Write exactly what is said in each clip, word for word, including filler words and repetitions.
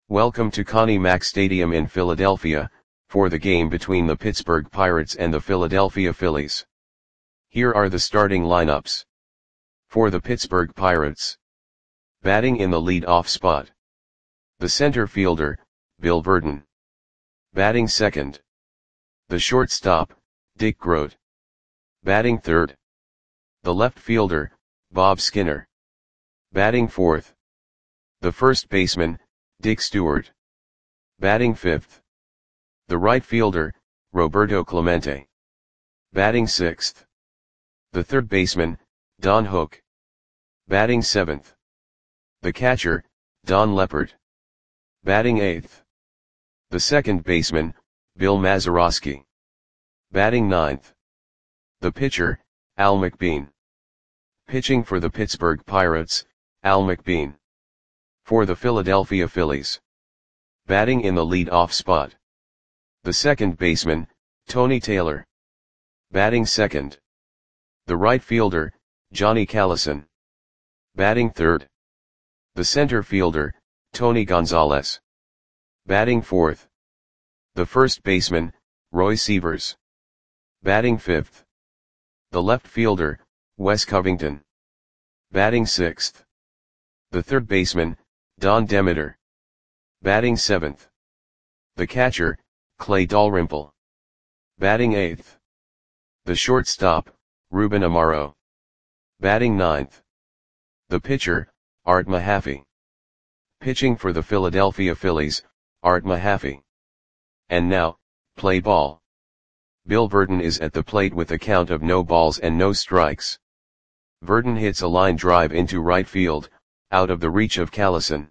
Welcome to Connie Mack Stadium in Philadelphia, for the game between the Pittsburgh Pirates and the Philadelphia Phillies. Here are the starting lineups. For the Pittsburgh Pirates. Batting in the lead-off spot. The center fielder, Bill Virdon. Batting second. The shortstop, Dick Groat. Batting third. The left fielder, Bob Skinner. Batting fourth. The first baseman, Dick Stewart. Batting fifth. The right fielder, Roberto Clemente. Batting sixth. The third baseman, Don Hook. Batting seventh. The catcher, Don Leppert. Batting eighth. The second baseman, Bill Mazeroski. Batting ninth. The pitcher, Al McBean. Pitching for the Pittsburgh Pirates, Al McBean. For the Philadelphia Phillies. Batting in the lead-off spot. The second baseman, Tony Taylor. Batting second. The right fielder, Johnny Callison. Batting third. The center fielder, Tony Gonzalez. Batting fourth. The first baseman, Roy Sievers. Batting fifth. The left fielder, Wes Covington. Batting sixth. The third baseman, Don Demeter. Batting seventh. The catcher, Clay Dalrymple. Batting eighth. The shortstop, Ruben Amaro. Batting ninth. The pitcher, Art Mahaffey. Pitching for the Philadelphia Phillies, Art Mahaffey. And now, play ball. Bill Virdon is at the plate with a count of no balls and no strikes. Virdon hits a line drive into right field, out of the reach of Callison.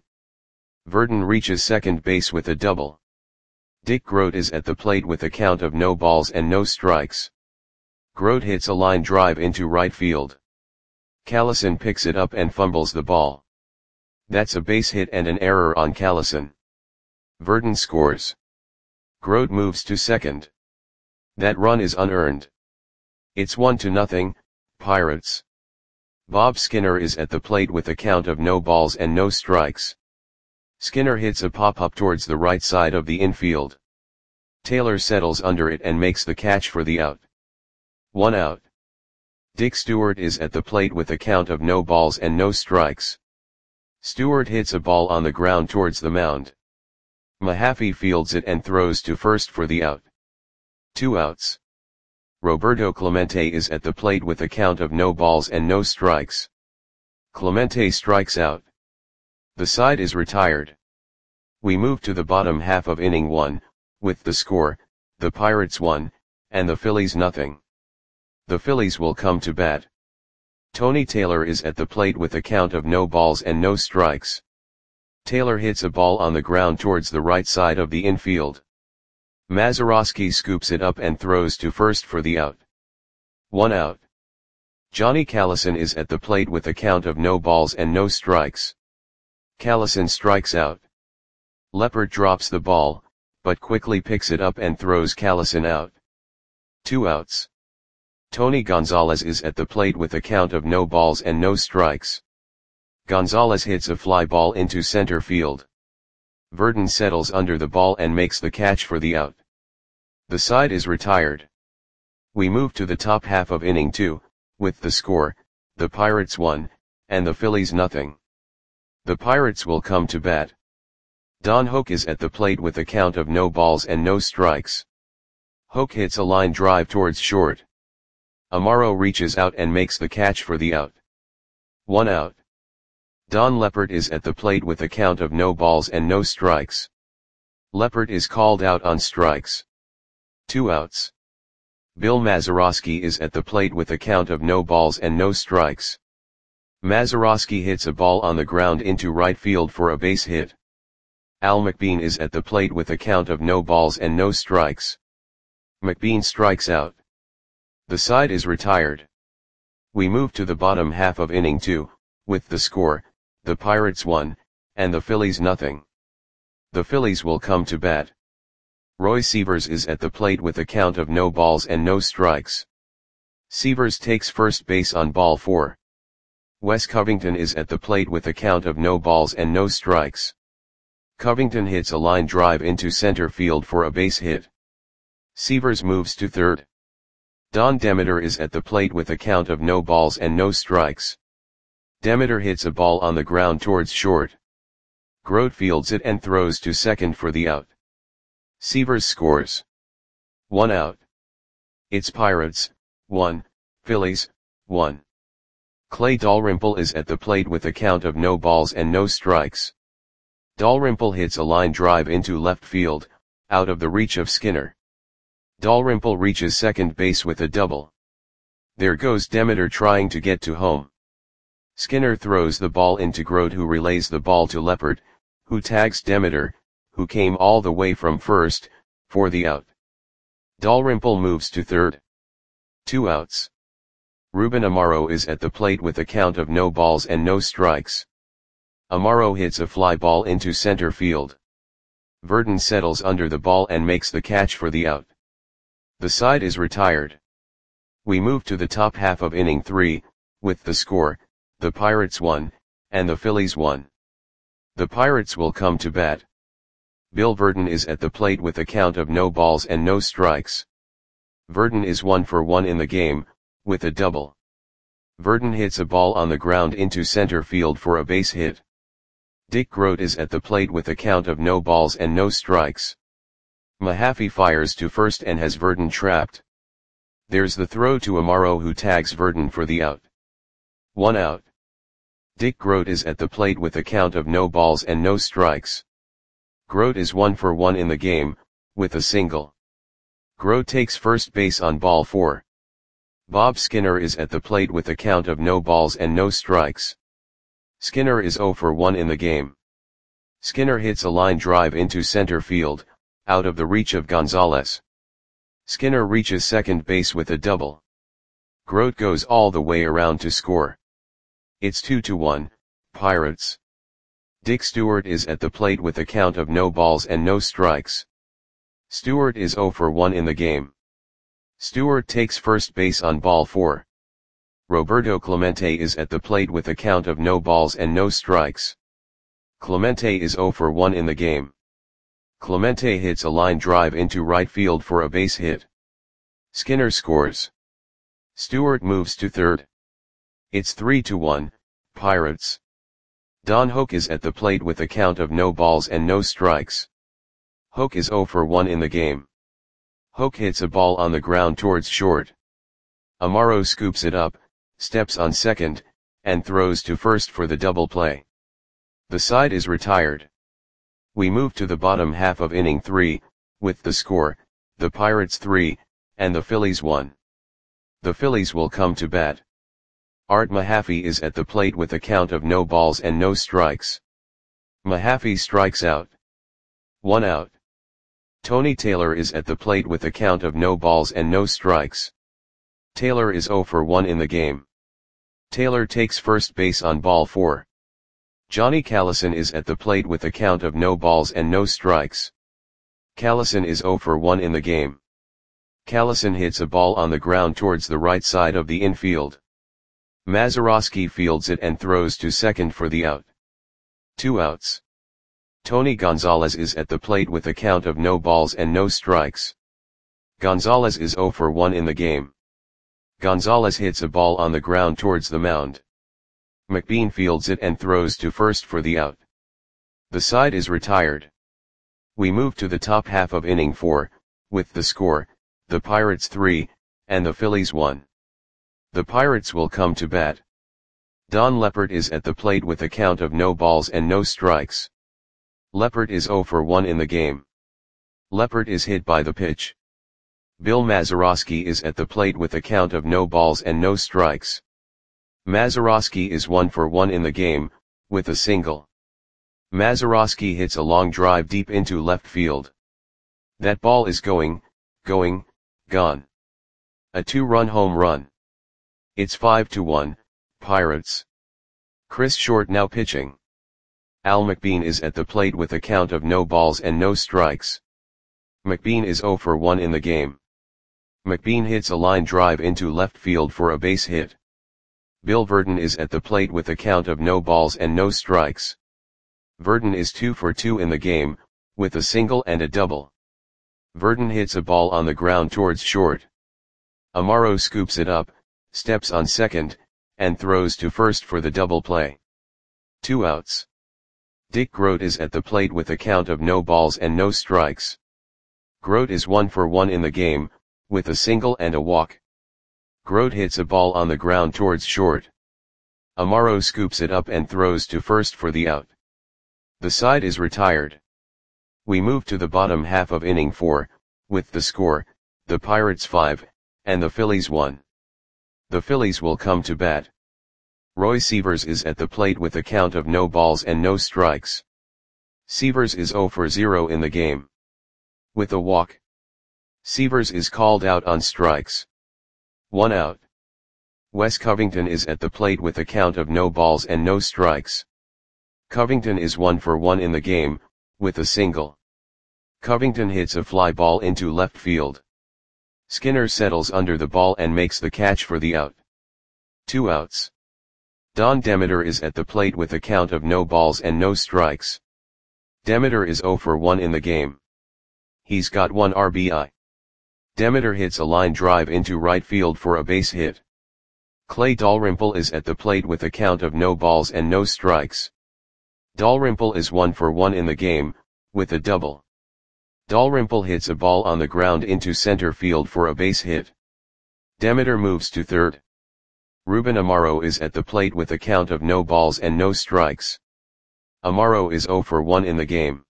Virdon reaches second base with a double. Dick Groat is at the plate with a count of no balls and no strikes. Groat hits a line drive into right field. Callison picks it up and fumbles the ball. That's a base hit and an error on Callison. Virdon scores. Groat moves to second. That run is unearned. It's one to nothing, Pirates. Bob Skinner is at the plate with a count of no balls and no strikes. Skinner hits a pop-up towards the right side of the infield. Taylor settles under it and makes the catch for the out. One out. Dick Stewart is at the plate with a count of no balls and no strikes. Stewart hits a ball on the ground towards the mound. Mahaffey fields it and throws to first for the out. Two outs. Roberto Clemente is at the plate with a count of no balls and no strikes. Clemente strikes out. The side is retired. We move to the bottom half of inning one, with the score, the Pirates one, and the Phillies nothing. The Phillies will come to bat. Tony Taylor is at the plate with a count of no balls and no strikes. Taylor hits a ball on the ground towards the right side of the infield. Mazeroski scoops it up and throws to first for the out. One out. Johnny Callison is at the plate with a count of no balls and no strikes. Callison strikes out. Leppert drops the ball, but quickly picks it up and throws Callison out. Two outs. Tony Gonzalez is at the plate with a count of no balls and no strikes. Gonzalez hits a fly ball into center field. Virdon settles under the ball and makes the catch for the out. The side is retired. We move to the top half of inning two, with the score, the Pirates one, and the Phillies nothing. The Pirates will come to bat. Don Hook is at the plate with a count of no balls and no strikes. Hook hits a line drive towards short. Amaro reaches out and makes the catch for the out. One out. Don Leppert is at the plate with a count of no balls and no strikes. Leppert is called out on strikes. Two outs. Bill Mazeroski is at the plate with a count of no balls and no strikes. Mazeroski hits a ball on the ground into right field for a base hit. Al McBean is at the plate with a count of no balls and no strikes. McBean strikes out. The side is retired. We move to the bottom half of inning two, with the score, the Pirates one, and the Phillies nothing. The Phillies will come to bat. Roy Sievers is at the plate with a count of no balls and no strikes. Sievers takes first base on ball four. Wes Covington is at the plate with a count of no balls and no strikes. Covington hits a line drive into center field for a base hit. Sievers moves to third. Don Demeter is at the plate with a count of no balls and no strikes. Demeter hits a ball on the ground towards short. Grote fields it and throws to second for the out. Sievers scores. One out. It's Pirates, one, Phillies, one. Clay Dalrymple is at the plate with a count of no balls and no strikes. Dalrymple hits a line drive into left field, out of the reach of Skinner. Dalrymple reaches second base with a double. There goes Demeter trying to get to home. Skinner throws the ball into Grote, who relays the ball to Leppert, who tags Demeter, who came all the way from first, for the out. Dalrymple moves to third. Two outs. Ruben Amaro is at the plate with a count of no balls and no strikes. Amaro hits a fly ball into center field. Verdon settles under the ball and makes the catch for the out. The side is retired. We move to the top half of inning three, with the score, the Pirates one, and the Phillies one. The Pirates will come to bat. Bill Verdon is at the plate with a count of no balls and no strikes. Verdon is one for one in the game, with a double. Verdon hits a ball on the ground into center field for a base hit. Dick Grote is at the plate with a count of no balls and no strikes. Mahaffey fires to first and has Verdon trapped. There's the throw to Amaro, who tags Verdon for the out. One out. Dick Grote is at the plate with a count of no balls and no strikes. Grote is one for one in the game, with a single. Grote takes first base on ball four. Bob Skinner is at the plate with a count of no balls and no strikes. Skinner is zero for one in the game. Skinner hits a line drive into center field, out of the reach of Gonzalez. Skinner reaches second base with a double. Grote goes all the way around to score. It's two to one, Pirates. Dick Stewart is at the plate with a count of no balls and no strikes. Stewart is zero for one in the game. Stewart takes first base on ball four. Roberto Clemente is at the plate with a count of no balls and no strikes. Clemente is zero for one in the game. Clemente hits a line drive into right field for a base hit. Skinner scores. Stewart moves to third. It's three to one, Pirates. Don Hoak is at the plate with a count of no balls and no strikes. Hoak is zero for one in the game. Hoak hits a ball on the ground towards short. Amaro scoops it up, steps on second, and throws to first for the double play. The side is retired. We move to the bottom half of inning three, with the score, the Pirates three, and the Phillies one. The Phillies will come to bat. Art Mahaffey is at the plate with a count of no balls and no strikes. Mahaffey strikes out. One out. Tony Taylor is at the plate with a count of no balls and no strikes. Taylor is zero for one in the game. Taylor takes first base on ball four. Johnny Callison is at the plate with a count of no balls and no strikes. Callison is zero for one in the game. Callison hits a ball on the ground towards the right side of the infield. Mazeroski fields it and throws to second for the out. Two outs. Tony Gonzalez is at the plate with a count of no balls and no strikes. Gonzalez is zero for one in the game. Gonzalez hits a ball on the ground towards the mound. McBean fields it and throws to first for the out. The side is retired. We move to the top half of inning four, with the score, the Pirates three, and the Phillies one. The Pirates will come to bat. Don Leppert is at the plate with a count of no balls and no strikes. Leppert is zero for one in the game. Leppert is hit by the pitch. Bill Mazeroski is at the plate with a count of no balls and no strikes. Mazeroski is one for one in the game, with a single. Mazeroski hits a long drive deep into left field. That ball is going, going, gone. A two-run home run. It's five to one, Pirates. Chris Short now pitching. Al McBean is at the plate with a count of no balls and no strikes. McBean is zero for one in the game. McBean hits a line drive into left field for a base hit. Bill Verdon is at the plate with a count of no balls and no strikes. Verdon is two for two in the game, with a single and a double. Verdon hits a ball on the ground towards short. Amaro scoops it up, steps on second, and throws to first for the double play. Two outs. Dick Grote is at the plate with a count of no balls and no strikes. Grote is one for one in the game, with a single and a walk. Grote hits a ball on the ground towards short. Amaro scoops it up and throws to first for the out. The side is retired. We move to the bottom half of inning four, with the score, the Pirates five, and the Phillies one. The Phillies will come to bat. Roy Sievers is at the plate with a count of no balls and no strikes. Sievers is zero for zero in the game. With a walk. Sievers is called out on strikes. One out. Wes Covington is at the plate with a count of no balls and no strikes. Covington is one for one in the game, with a single. Covington hits a fly ball into left field. Skinner settles under the ball and makes the catch for the out. Two outs. Don Demeter is at the plate with a count of no balls and no strikes. Demeter is zero for one in the game. He's got one R B I. Demeter hits a line drive into right field for a base hit. Clay Dalrymple is at the plate with a count of no balls and no strikes. Dalrymple is one for one in the game, with a double. Dalrymple hits a ball on the ground into center field for a base hit. Demeter moves to third. Ruben Amaro is at the plate with a count of no balls and no strikes. Amaro is zero for one in the game.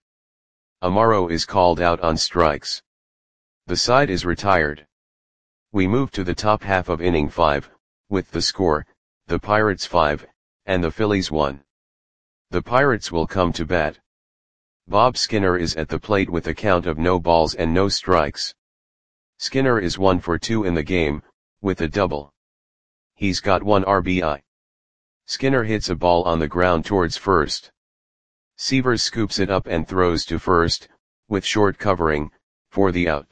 Amaro is called out on strikes. The side is retired. We move to the top half of inning five, with the score, the Pirates five, and the Phillies one. The Pirates will come to bat. Bob Skinner is at the plate with a count of no balls and no strikes. Skinner is one for two in the game, with a double. He's got one R B I. Skinner hits a ball on the ground towards first. Sievers scoops it up and throws to first, with short covering, for the out.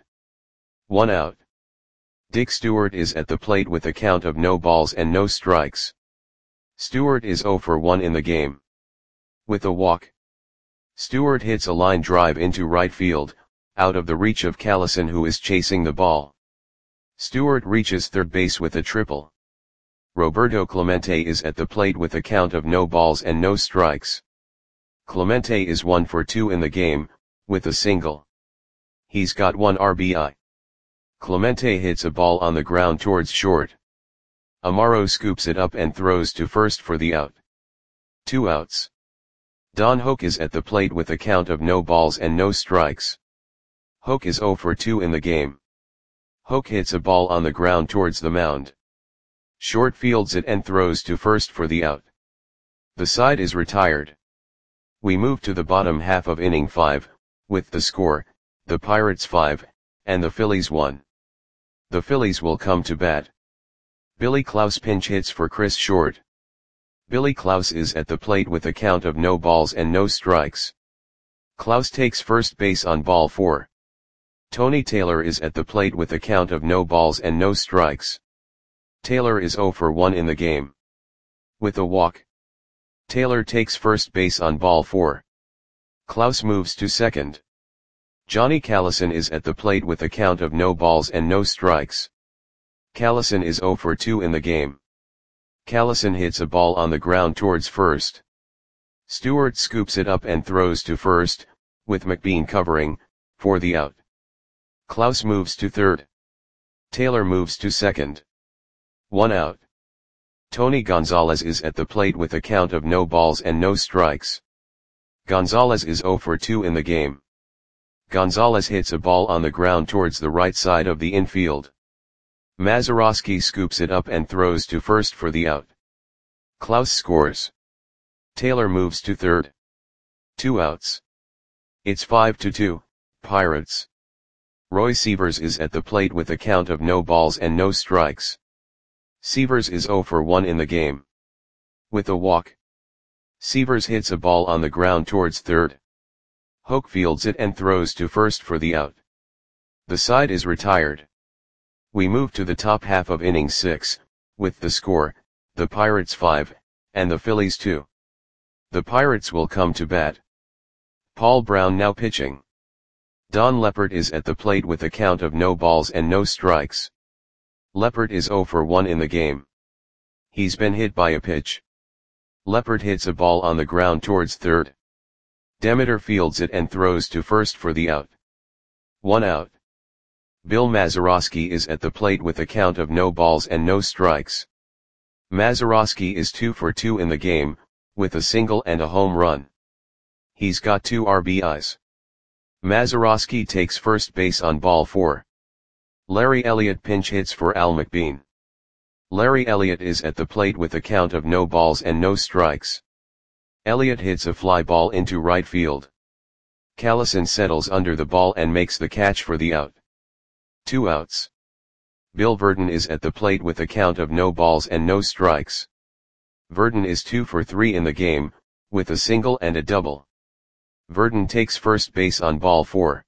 One out. Dick Stewart is at the plate with a count of no balls and no strikes. Stewart is zero for one in the game. With a walk. Stewart hits a line drive into right field, out of the reach of Callison, who is chasing the ball. Stewart reaches third base with a triple. Roberto Clemente is at the plate with a count of no balls and no strikes. Clemente is one for two in the game, with a single. He's got one R B I. Clemente hits a ball on the ground towards short. Amaro scoops it up and throws to first for the out. Two outs. Don Hoke is at the plate with a count of no balls and no strikes. Hoke is zero for two in the game. Hoke hits a ball on the ground towards the mound. Short fields it and throws to first for the out. The side is retired. We move to the bottom half of inning five, with the score, the Pirates five, and the Phillies one. The Phillies will come to bat. Billy Klaus pinch hits for Chris Short. Billy Klaus is at the plate with a count of no balls and no strikes. Klaus takes first base on ball four. Tony Taylor is at the plate with a count of no balls and no strikes. Taylor is zero for one in the game. With a walk. Taylor takes first base on ball four. Klaus moves to second. Johnny Callison is at the plate with a count of no balls and no strikes. Callison is zero for two in the game. Callison hits a ball on the ground towards first. Stewart scoops it up and throws to first, with McBean covering, for the out. Klaus moves to third. Taylor moves to second. One out. Tony Gonzalez is at the plate with a count of no balls and no strikes. Gonzalez is zero for two in the game. Gonzalez hits a ball on the ground towards the right side of the infield. Mazeroski scoops it up and throws to first for the out. Klaus scores. Taylor moves to third. Two outs. It's five to two, Pirates. Roy Sievers is at the plate with a count of no balls and no strikes. Sievers is zero for one in the game. With a walk. Sievers hits a ball on the ground towards third. Hoke fields it and throws to first for the out. The side is retired. We move to the top half of inning six, with the score, the Pirates five, and the Phillies two. The Pirates will come to bat. Paul Brown now pitching. Don Leppert is at the plate with a count of no balls and no strikes. Leppert is zero for one in the game. He's been hit by a pitch. Leppert hits a ball on the ground towards third. Demeter fields it and throws to first for the out. One out. Bill Mazeroski is at the plate with a count of no balls and no strikes. Mazeroski is two for two in the game, with a single and a home run. He's got two R B Is. Mazeroski takes first base on ball four. Larry Elliott pinch hits for Al McBean. Larry Elliott is at the plate with a count of no balls and no strikes. Elliott hits a fly ball into right field. Callison settles under the ball and makes the catch for the out. Two outs. Bill Verdon is at the plate with a count of no balls and no strikes. Verdon is two for three in the game, with a single and a double. Verdon takes first base on ball four.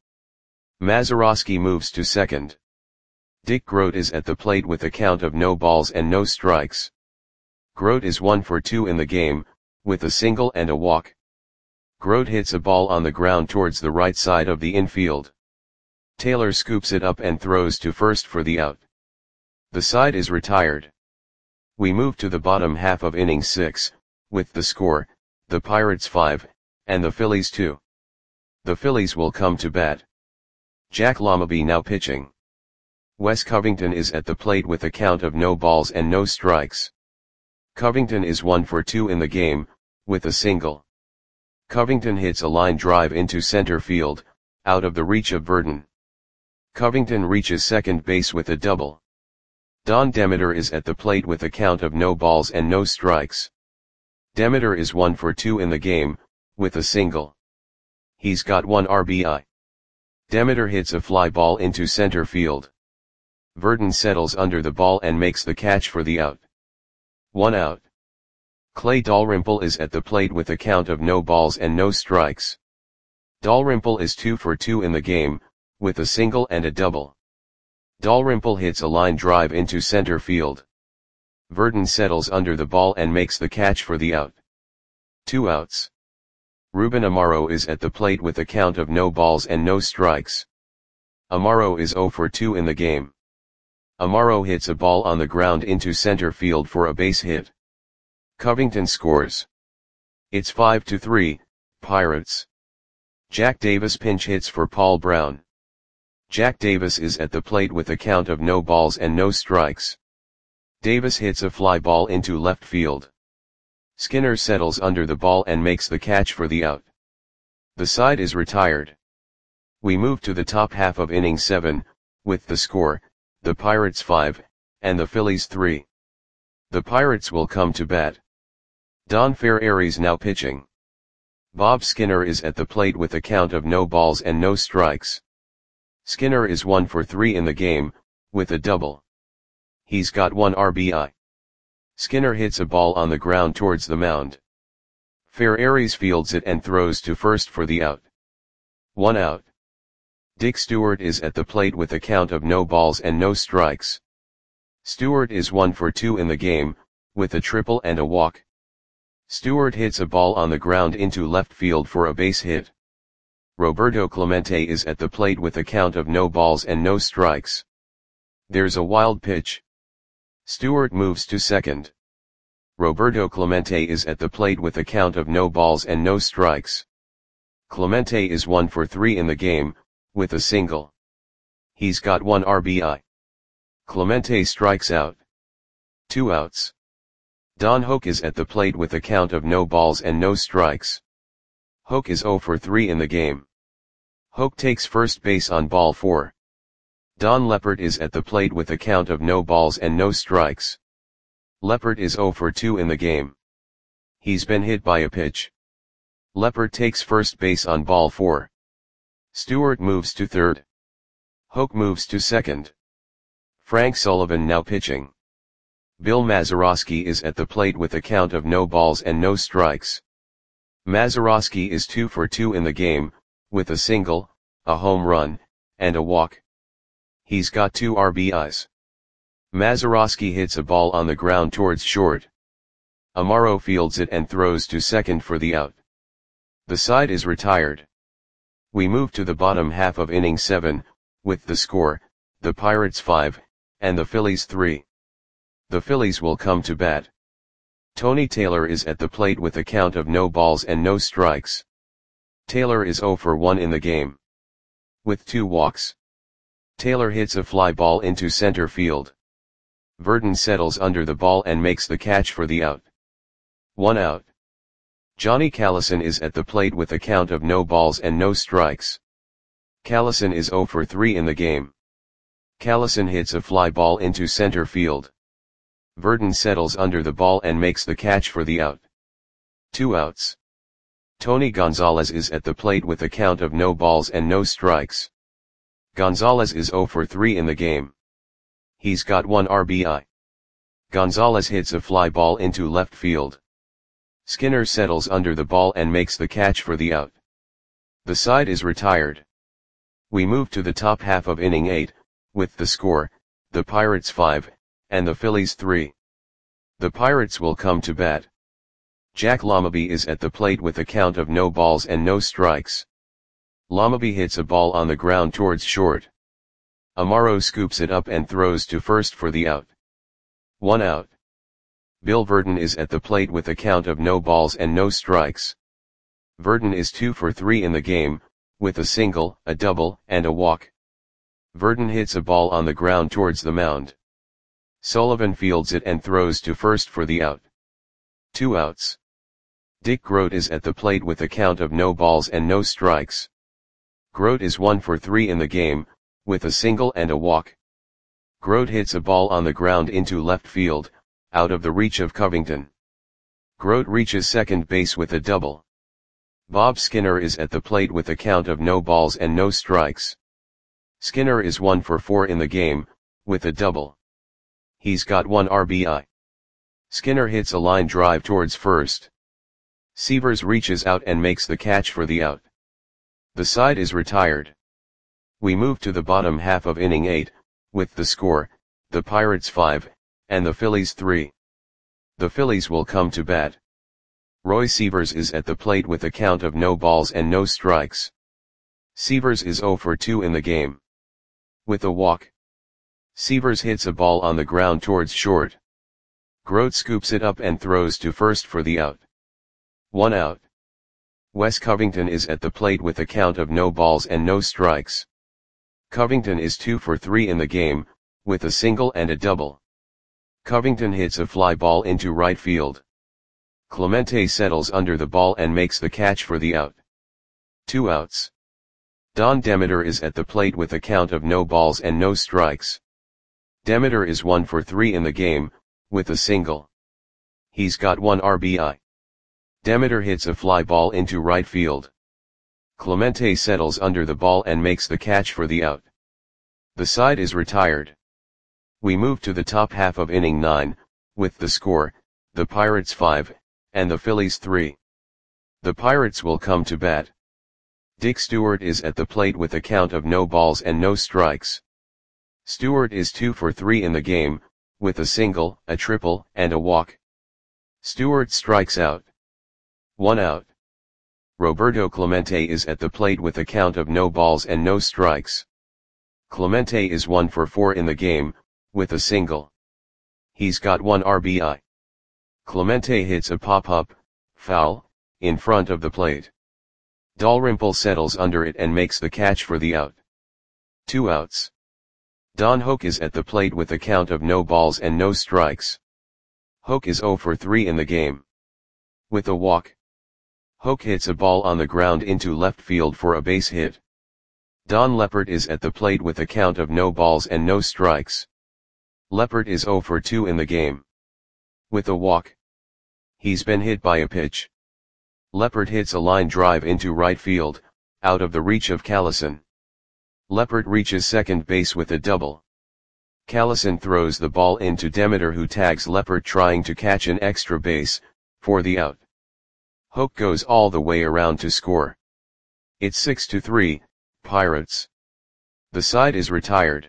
Mazeroski moves to second. Dick Grote is at the plate with a count of no balls and no strikes. Grote is one for two in the game, with a single and a walk. Grote hits a ball on the ground towards the right side of the infield. Taylor scoops it up and throws to first for the out. The side is retired. We move to the bottom half of inning six, with the score, the Pirates five, and the Phillies two. The Phillies will come to bat. Jack Lommaby now pitching. Wes Covington is at the plate with a count of no balls and no strikes. Covington is one for two in the game, with a single. Covington hits a line drive into center field, out of the reach of Verdon. Covington reaches second base with a double. Don Demeter is at the plate with a count of no balls and no strikes. Demeter is one for two in the game, with a single. He's got one R B I. Demeter hits a fly ball into center field. Verdon settles under the ball and makes the catch for the out. One out. Clay Dalrymple is at the plate with a count of no balls and no strikes. Dalrymple is two for two in the game, with a single and a double. Dalrymple hits a line drive into center field. Verdon settles under the ball and makes the catch for the out. Two outs. Ruben Amaro is at the plate with a count of no balls and no strikes. Amaro is zero for two in the game. Amaro hits a ball on the ground into center field for a base hit. Covington scores. It's five to three, Pirates. Jack Davis pinch hits for Paul Brown. Jack Davis is at the plate with a count of no balls and no strikes. Davis hits a fly ball into left field. Skinner settles under the ball and makes the catch for the out. The side is retired. We move to the top half of inning seven, with the score, the Pirates five, and the Phillies three. The Pirates will come to bat. Don Ferreri's now pitching. Bob Skinner is at the plate with a count of no balls and no strikes. Skinner is one for three in the game, with a double. He's got one R B I. Skinner hits a ball on the ground towards the mound. Ferreri's fields it and throws to first for the out. One out. Dick Stewart is at the plate with a count of no balls and no strikes. Stewart is one for two in the game, with a triple and a walk. Stewart hits a ball on the ground into left field for a base hit. Roberto Clemente is at the plate with a count of no balls and no strikes. There's a wild pitch. Stewart moves to second. Roberto Clemente is at the plate with a count of no balls and no strikes. Clemente is one for three in the game, with a single. He's got one R B I. Clemente strikes out. Two outs. Don Hoke is at the plate with a count of no balls and no strikes. Hoke is zero for three in the game. Hoke takes first base on ball four. Don Leppert is at the plate with a count of no balls and no strikes. Leppert is zero for two in the game. He's been hit by a pitch. Leppert takes first base on ball four. Stewart moves to third. Hoke moves to second. Frank Sullivan now pitching. Bill Mazeroski is at the plate with a count of no balls and no strikes. Mazeroski is two for two in the game, with a single, a home run, and a walk. He's got two R B Is. Mazeroski hits a ball on the ground towards short. Amaro fields it and throws to second for the out. The side is retired. We move to the bottom half of inning seven, with the score, the Pirates five, and the Phillies three. The Phillies will come to bat. Tony Taylor is at the plate with a count of no balls and no strikes. Taylor is oh for one in the game, with two walks. Taylor hits a fly ball into center field. Verdon settles under the ball and makes the catch for the out. One out. Johnny Callison is at the plate with a count of no balls and no strikes. Callison is oh for three in the game. Callison hits a fly ball into center field. Verdon settles under the ball and makes the catch for the out. Two outs. Tony Gonzalez is at the plate with a count of no balls and no strikes. Gonzalez is oh for three in the game. He's got one R B I. Gonzalez hits a fly ball into left field. Skinner settles under the ball and makes the catch for the out. The side is retired. We move to the top half of inning eight, with the score, the Pirates five, and the Phillies three. The Pirates will come to bat. Jack Lamaby is at the plate with a count of no balls and no strikes. Lamaby hits a ball on the ground towards short. Amaro scoops it up and throws to first for the out. One out. Bill Verdon is at the plate with a count of no balls and no strikes. Verdon is two for three in the game, with a single, a double, and a walk. Verdon hits a ball on the ground towards the mound. Sullivan fields it and throws to first for the out. Two outs. Dick Groat is at the plate with a count of no balls and no strikes. Groat is one for three in the game, with a single and a walk. Groat hits a ball on the ground into left field, out of the reach of Covington. Groat reaches second base with a double. Bob Skinner is at the plate with a count of no balls and no strikes. Skinner is one for four in the game, with a double. He's got one R B I. Skinner hits a line drive towards first. Severs reaches out and makes the catch for the out. The side is retired. We move to the bottom half of inning eight, with the score, the Pirates five, and the Phillies three. The Phillies will come to bat. Roy Severs is at the plate with a count of no balls and no strikes. Severs is oh for two in the game, with a walk. Severs hits a ball on the ground towards short. Groat scoops it up and throws to first for the out. One out. Wes Covington is at the plate with a count of no balls and no strikes. Covington is two for three in the game, with a single and a double. Covington hits a fly ball into right field. Clemente settles under the ball and makes the catch for the out. Two outs. Don Demeter is at the plate with a count of no balls and no strikes. Demeter is one for three in the game, with a single. He's got one R B I. Demeter hits a fly ball into right field. Clemente settles under the ball and makes the catch for the out. The side is retired. We move to the top half of inning nine, with the score, the Pirates five, and the Phillies three. The Pirates will come to bat. Dick Stewart is at the plate with a count of no balls and no strikes. Stewart is two for three in the game, with a single, a triple, and a walk. Stewart strikes out. One out. Roberto Clemente is at the plate with a count of no balls and no strikes. Clemente is one for four in the game, with a single. He's got one R B I. Clemente hits a pop-up, foul, in front of the plate. Dalrymple settles under it and makes the catch for the out. Two outs. Don Hoak is at the plate with a count of no balls and no strikes. Hoak is oh for three in the game, with a walk. Hoak hits a ball on the ground into left field for a base hit. Don Leppert is at the plate with a count of no balls and no strikes. Leppert is oh for two in the game, with a walk. He's been hit by a pitch. Leppert hits a line drive into right field, out of the reach of Callison. Leppert reaches second base with a double. Callison throws the ball into Demeter, who tags Leppert trying to catch an extra base, for the out. Hoak goes all the way around to score. It's six to three, Pirates. The side is retired.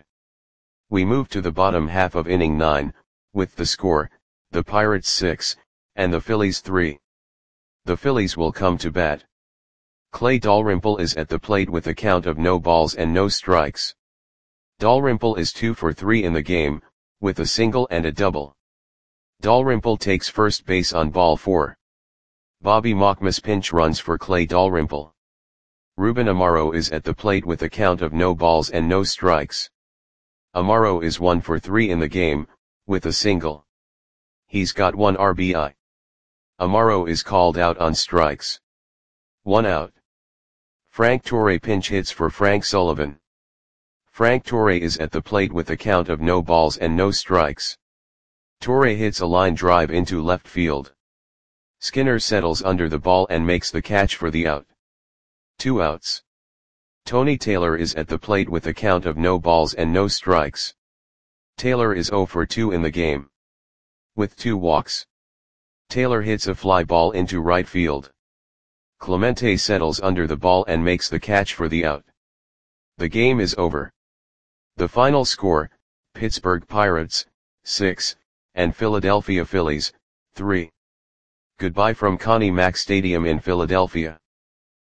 We move to the bottom half of inning nine, with the score, the Pirates six, and the Phillies three. The Phillies will come to bat. Clay Dalrymple is at the plate with a count of no balls and no strikes. Dalrymple is two for three in the game, with a single and a double. Dalrymple takes first base on ball four. Bobby Mockmas pinch runs for Clay Dalrymple. Ruben Amaro is at the plate with a count of no balls and no strikes. Amaro is one for three in the game, with a single. He's got one R B I. Amaro is called out on strikes. One out. Frank Torre pinch hits for Frank Sullivan. Frank Torre is at the plate with a count of no balls and no strikes. Torre hits a line drive into left field. Skinner settles under the ball and makes the catch for the out. Two outs. Tony Taylor is at the plate with a count of no balls and no strikes. Taylor is zero for two in the game. With two walks. Taylor hits a fly ball into right field. Clemente settles under the ball and makes the catch for the out. The game is over. The final score, Pittsburgh Pirates, six, and Philadelphia Phillies, three. Goodbye from Connie Mack Stadium in Philadelphia.